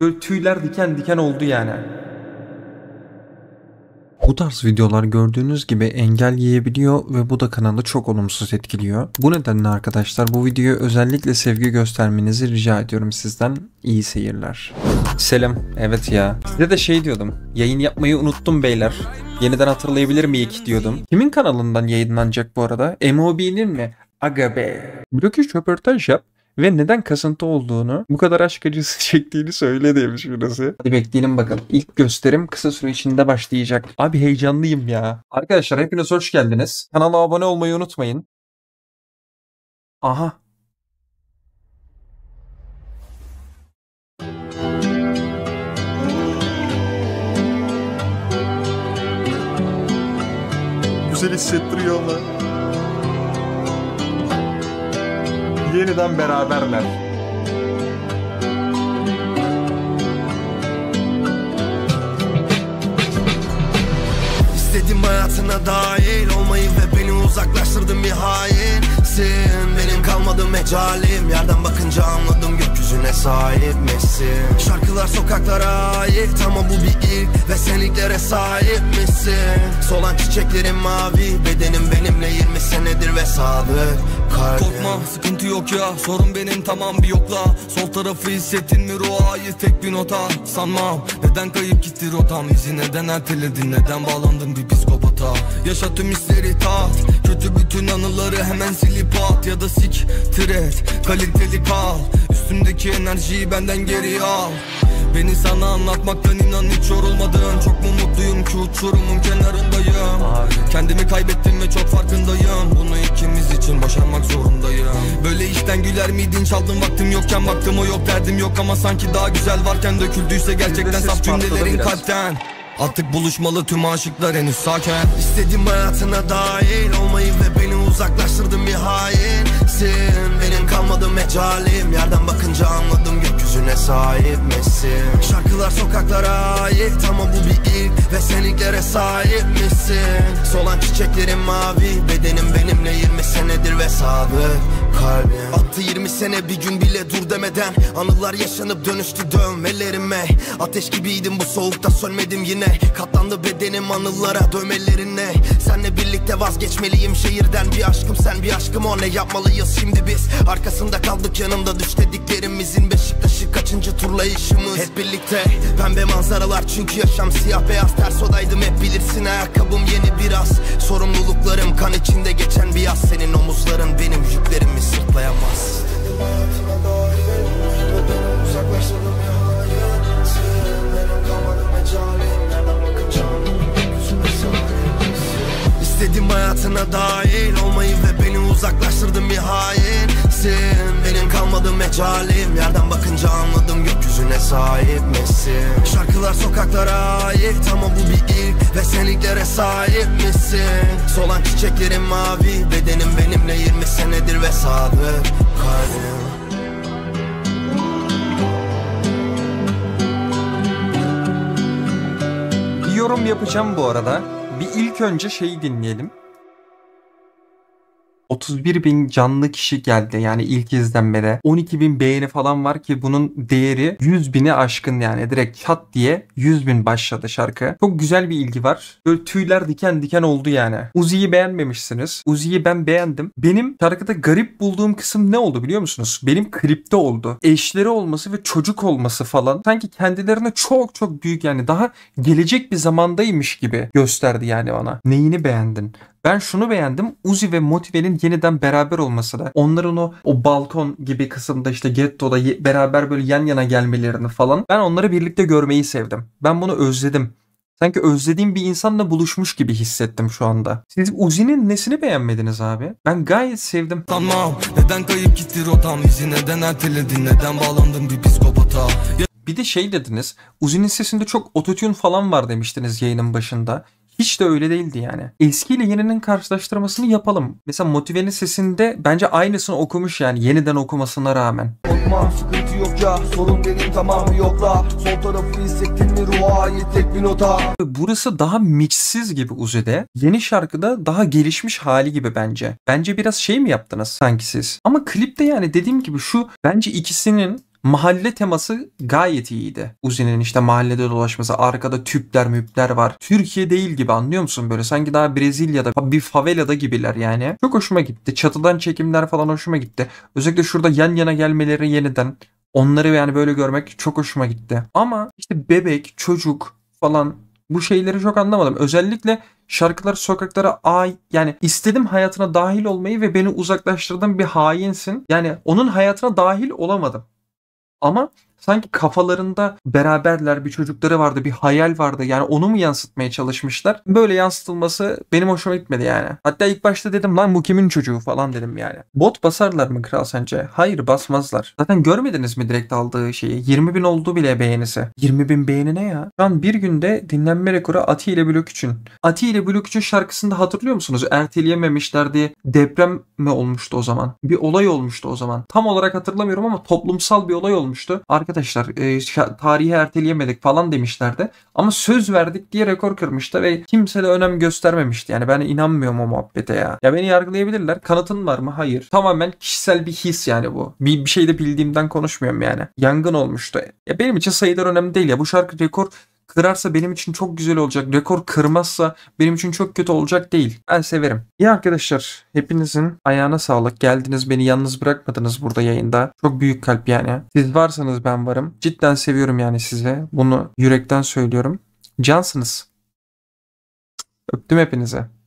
Böyle tüyler diken diken oldu yani. Bu tarz videolar gördüğünüz gibi engel yiyebiliyor ve bu da kanalı çok olumsuz etkiliyor. Bu nedenle arkadaşlar bu videoya özellikle sevgi göstermenizi rica ediyorum sizden. İyi seyirler. Selam. Evet ya. Size de şey diyordum. Yayın yapmayı unuttum beyler. Yeniden hatırlayabilir miyik diyordum. Kimin kanalından yayınlanacak bu arada? MOB'nin mi? Aga be. Blok röportaj yap. Ve neden kasıntı olduğunu, bu kadar aşk acısı çektiğini söyle demiş birisi. Hadi bekleyelim bakalım. İlk gösterim kısa süre içinde başlayacak. Abi heyecanlıyım ya. Arkadaşlar hepiniz hoş geldiniz. Kanala abone olmayı unutmayın. Aha. Güzel hissettiriyor ama. Yeniden beraberler. İstedim hayatına dahil olmayı ve beni uzaklaştırdın bir hainsin. Benim kalmadı mecalim, yerden bakınca anladım gökyüzüne sahipmişsin. Şarkılar sokaklara ait ama bu bir ilk ve sen ilklere sahipmişsin. Solan çiçeklerin mavi, bedenim benimle 20 senedir ve sadık kalbim. Korkma sıkıntı yok ya, sorun benim tamam bir yokla. Sol tarafı hissettin mi ruhayı tek bir nota. Sanmam neden kayıp gitti rotam, izi neden erteledin, neden bağlandın bir psikopata. Yaşa tüm hisleri tat, kötü bütün anıları hemen silip at. Ya da siktir et, kaliteli kal, üstümdeki enerjiyi benden geri al. Beni sana anlatmaktan inan hiç yorulmadın. Çok mu mutluyum ki uçurumun kenarındayım. Kendimi kaybettim ve çok farkındayım. Bunu ikimiz için başarmak zorundayım. Böyle işten güler miydin, çaldın vaktim yokken. Baktım o yok, derdim yok ama sanki daha güzel varken. Döküldüyse gerçekten saf cümlelerin kalpten. Artık buluşmalı tüm aşıklar henüz sakin. İstedim hayatına dahil olmayı ve beni uzaklaştırdın bir hainsin. Benim kalmadı mecalim, yerden bakınca anladım gökyüzüne sahipmişsin. Şarkılar sokaklara ait ama bu bir ilk ve sen ilklere sahipmişsin. Solan çiçeklerin mavi, bedenim benimle 20 senedir ve sadık kalbim. Attı 20 sene bir gün bile dur demeden, anılar yaşanıp dönüştü dövmelerime. Ateş gibiydim bu soğukta sönmedim yine. Katlandı bedenim anılara dövmelerine. Senle birlikte vazgeçmeliyim şehirden. Bir aşkım sen bir aşkım o, ne yapmalıyız şimdi biz? Arkasında kaldık yanımda düş dediklerimizin. Beşiktaş'ı kaçıncı turlayışımız? Hep birlikte pembe manzaralar çünkü yaşam siyah beyaz. Ters odaydım hep bilirsin, ayakkabım yeni biraz. Sorumluluklarım kan içinde geçen bir yaz. Senin omuzların benim yüklerimi sırtlayamaz. İstedim hayatına dahil olmayı ve beni uzaklaştırdın bir hainsin. Benim kalmadı mecalim, yerden bakınca anladım gökyüzüne sahipmişsin. Şarkılar sokaklara ait ama bu bir ilk ve sen ilklere sahipmişsin. Solan çiçeklerin mavi, bedenim benimle 20 senedir ve sadık kalbim. Bir yorum yapacağım bu arada. Bir ilk önce şeyi dinleyelim. 31.000 canlı kişi geldi yani ilk izlenmede. 12.000 beğeni falan var ki bunun değeri 100.000'i aşkın yani. Direkt çat diye 100.000 başladı şarkı. Çok güzel bir ilgi var. Böyle tüyler diken diken oldu yani. Uzi'yi beğenmemişsiniz. Uzi'yi ben beğendim. Benim şarkıda garip bulduğum kısım ne oldu biliyor musunuz? Benim klipte oldu. Eşleri olması ve çocuk olması falan. Sanki kendilerine çok çok büyük yani daha gelecek bir zamandaymış gibi gösterdi yani bana. Neyini beğendin? Ben şunu beğendim. Uzi ve Motive'nin yeniden beraber olması da. Onların o balkon gibi kısımda işte gettoda beraber böyle yan yana gelmelerini falan. Ben onları birlikte görmeyi sevdim. Ben bunu özledim. Sanki özlediğim bir insanla buluşmuş gibi hissettim şu anda. Siz Uzi'nin nesini beğenmediniz abi? Ben gayet sevdim. Sanmam neden kayıp gitti rotam, izi neden erteledin, neden bağlandın bir psikopata. Bir de şey dediniz. Uzi'nin sesinde çok ototune falan var demiştiniz yayının başında. Hiç de öyle değildi yani. Eskiyle yeninin karşılaştırmasını yapalım. Mesela Motive'nin sesinde bence aynısını okumuş yani yeniden okumasına rağmen. Korkma sıkıntı yok ya, sorun benim tamam yokla. Sol tarafı hissettin mi ruhayı tek bir nota. Burası daha mixsiz gibi Uzi'de. Yeni şarkıda daha gelişmiş hali gibi bence. Bence biraz şey mi yaptınız sanki siz? Ama klipte yani dediğim gibi şu bence ikisinin Mahalle teması gayet iyiydi. Uzi'nin işte mahallede dolaşması, arkada tüpler müpler var. Türkiye değil gibi, anlıyor musun? Böyle sanki daha Brezilya'da bir favelada gibiler yani. Çok hoşuma gitti. Çatıdan çekimler falan hoşuma gitti. Özellikle şurada yan yana gelmeleri yeniden. Onları yani böyle görmek çok hoşuma gitti. Ama işte bebek, çocuk falan, bu şeyleri çok anlamadım. Özellikle şarkılar sokaklara yani istedim hayatına dahil olmayı ve beni uzaklaştırdığın bir hainsin. Yani onun hayatına dahil olamadım. Ama sanki kafalarında beraberler, bir çocukları vardı, bir hayal vardı. Yani onu mu yansıtmaya çalışmışlar? Böyle yansıtılması benim hoşuma gitmedi yani. Hatta ilk başta dedim lan bu kimin çocuğu falan dedim yani. Bot basarlar mı kral sence? Hayır, basmazlar. Zaten görmediniz mi direkt aldığı şeyi? 20.000 oldu bile beğenisi. 20.000 beğeni ne ya? Şu an bir günde dinlenme rekoru Ati ile Blok 3'ün. Ati ile Blok 3'ün şarkısında hatırlıyor musunuz? Erteleyememişler diye deprem mi olmuştu o zaman? Bir olay olmuştu o zaman. Tam olarak hatırlamıyorum ama toplumsal bir olay olmuştu. Arkadaşlar tarihi erteleyemedik falan demişlerdi. Ama söz verdik diye rekor kırmıştı ve kimse de önem göstermemişti. Yani ben inanmıyorum o muhabbete ya. Ya beni yargılayabilirler. Kanıtın var mı? Hayır. Tamamen kişisel bir his yani bu. Bir şey de bildiğimden konuşmuyorum yani. Yangın olmuştu. Ya benim için sayılar önemli değil ya. Bu şarkı rekor kırarsa benim için çok güzel olacak. Rekor kırmazsa benim için çok kötü olacak değil. Ben severim. İyi arkadaşlar, hepinizin ayağına sağlık. Geldiniz, beni yalnız bırakmadınız burada yayında. Çok büyük kalp yani. Siz varsanız ben varım. Cidden seviyorum yani size. Bunu yürekten söylüyorum. Cansınız. Öptüm hepinize.